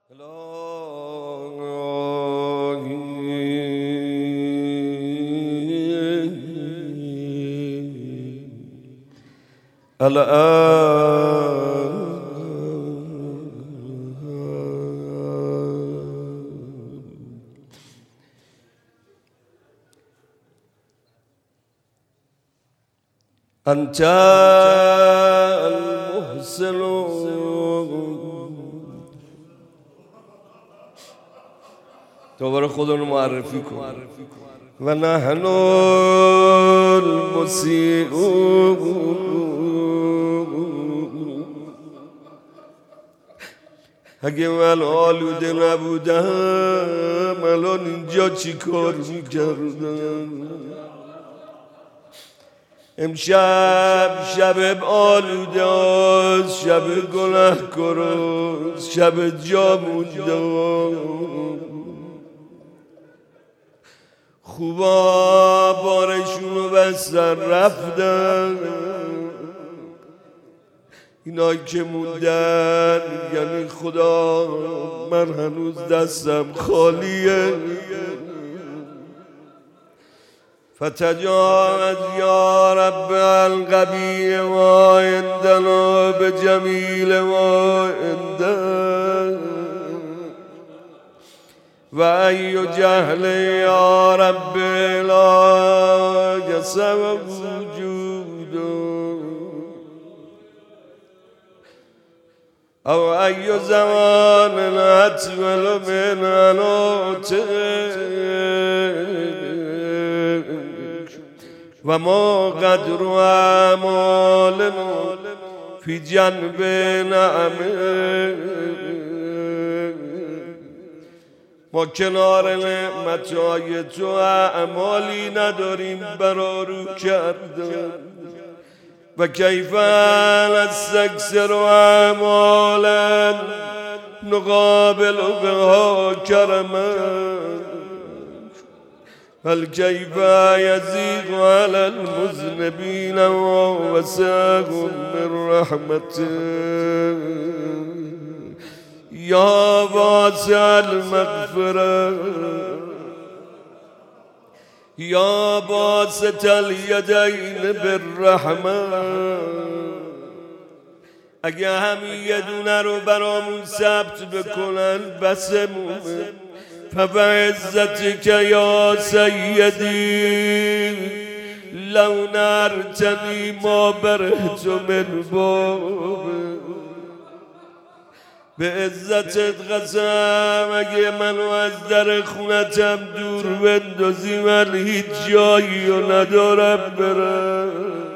أنت المحسن دوباره خود رو معرفی کن و نحن المسیء اگه من آلوده نبودم الان اینجا چی کار میکردم؟ امشب شب آلوده است، شب گناهکار است، شب جا مونده. خوبا بارشونو بستن رفتن، اینایی که موندن یعنی خدا من هنوز دستم خالیه. فتجاوز یا رب القبیح ما عندنا بجمیل ما عندنا و ای جهل یا رب لا یسع وجود او ای زمان اطول من و ما قدر اعمالنا فی جنب نعمه. ما کنار نعمتهای تو اعمالی نداریم برا رو کردن و کیف نستکثر اعمالا نقابل بها کرما هل کیف یزیغ علی المذنبین و وسعهم من رحمته یا واسع المغفرة یا باسط الیدین بالرحمة. اگه همین یه دونه رو برامون ثبت بکنن بسمونه. فبعزتك یا سیدی لو نرتنی ما برهت من بابه. به عزتت قسم اگه منو از در خونتم دور بندازی من هیچ جایی رو ندارم برم.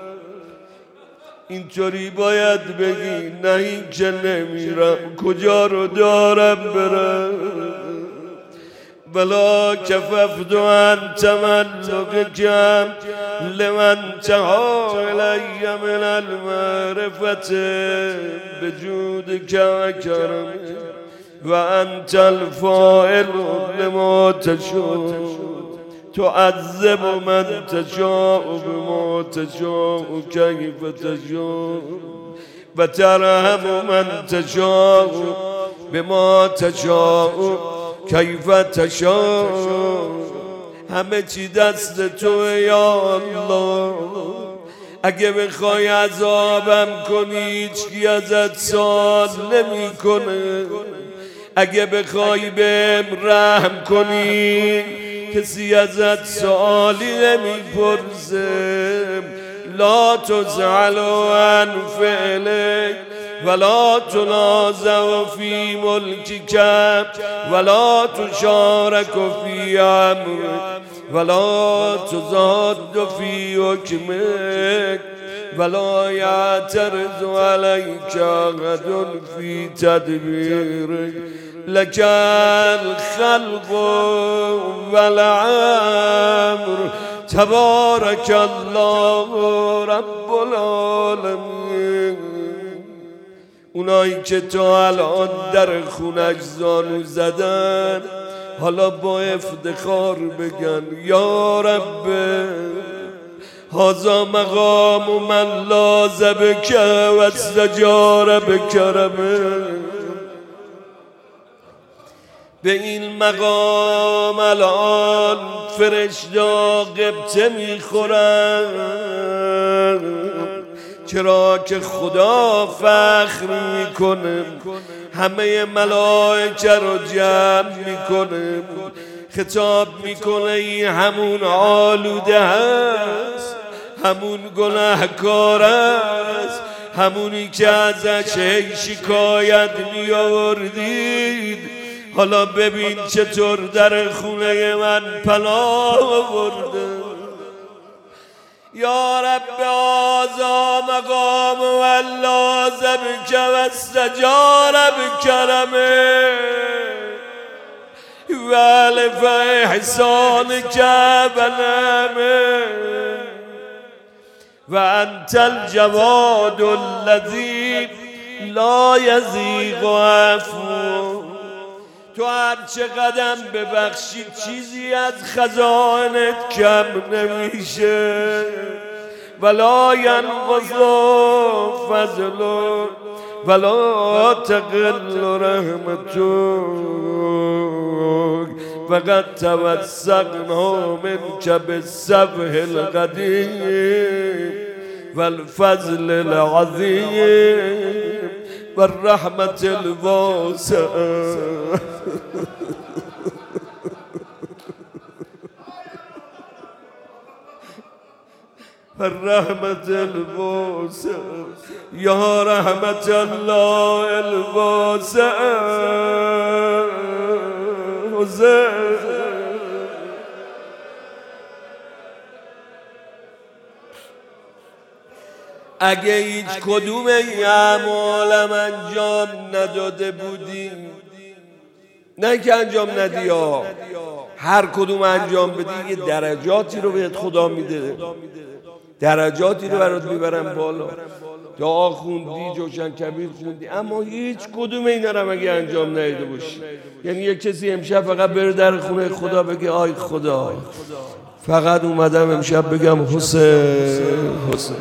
اینطوری باید بگی نه این که نمیرم کجا رو دارم برم. بلا کففت عن تملقکم لمن تها الی من المعرفة بجودک و کرمک و انت الفاعل لما تشاء تعذب من تشاء بما تشاء کیف تشاء و ترحم من تشاء بما تشاء کیف تشاء. همه چی دست تو یا الله. اگه بخوای عذابم کنی هیچکی ازت سوال نمی کنه. اگه بخوای بهم رحم کنی کسی ازت سوالی نمی پرسه. لا تزعل عن فعلک ولا تنازع فی ملکک ولا تشارک فی امرک ولا تزاد فی حکمک ولا یعترض علیک احد فی تدبیرک لک الخلق والامر تبارک الله رب العالمین. اونایی که تا الان در خونش زانو زدن حالا با افتخار بگن یا رب هذا مقام من لاذ بک و استجار بکرمه. به این مقام الان فرشتا قبطه میخورن، چرا که خدا فخر میکنه، همه ملائکه رو جمع میکنه، خطاب میکنه این همون آلوده هست، همون گناهکار است، همونی که ازش هی شکایت میآوردید، حالا ببین چطور در خونه من پناه آورده. یا رب آزا مقام واللازم که و استجار بکرمه والف احسان که و نعمه و انت الجواد الذی لا یزیغ عفو. تو هر چه قدم ببخشی چیزی از خزانت کم نمیشه، ولا ینقص فضل ولا تقل رحمتک، فقد توسقنا منک بالسفح القدیم والفضل العظیم والرحمة الواسعة. الرحمة الواسعة يا رحمة الله الواسعة. اگه هیچ کدوم این اعمالم انجام نداده بودیم، نه که انجام ندی ها، هر کدوم انجام بدی یه درجاتی رو بهت خدا میده، درجاتی رو برات میبرن بالا. دعا خوندی، جوشن کبیر خوندی، اما هیچ کدوم اینا رو اگه انجام ندیده باشی، یعنی یک کسی امشب فقط بره در خونه خدا بگه آی خدا فقط اومدم امشب بگم حسین حسین،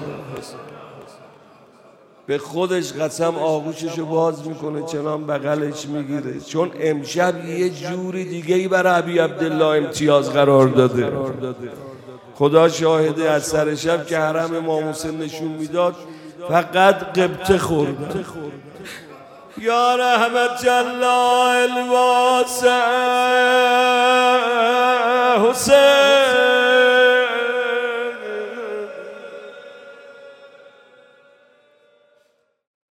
به خودش قسم آغوششو باز میکنه، چنان بغلش میگیره، چون امشب یه جوری دیگه ای برای ابی عبدالله امتیاز قرار داده. خدا شاهده از سر شب که حرم امام حسین نشون میداد فقط قبطه خوردن. یا رحمت الله الواسع حسین